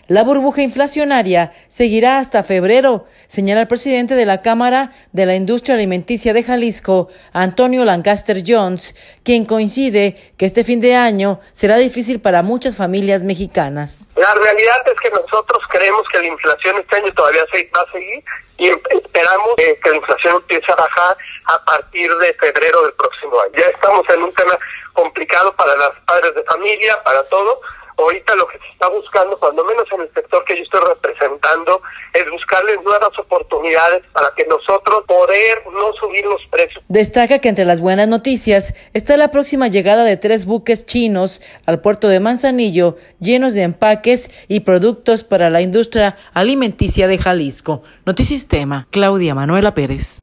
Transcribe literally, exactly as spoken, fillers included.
La burbuja inflacionaria seguirá hasta febrero, señala el presidente de la Cámara de la Industria Alimenticia de Jalisco, Antonio Lancaster Jones, quien coincide que este fin de año será difícil para muchas familias mexicanas. La realidad es que nosotros creemos que la inflación este año todavía se va a seguir y esperamos eh, que la inflación empiece a bajar a partir de febrero del próximo año. Ya estamos en un tema complicado para los padres de familia, para todo. Ahorita lo que se está buscando, cuando menos en el sector que yo estoy representando, es buscarles nuevas oportunidades para que nosotros poder no subir los precios. Destaca que entre las buenas noticias está la próxima llegada de tres buques chinos al puerto de Manzanillo llenos de empaques y productos para la industria alimenticia de Jalisco. Notisistema, Claudia Manuela Pérez.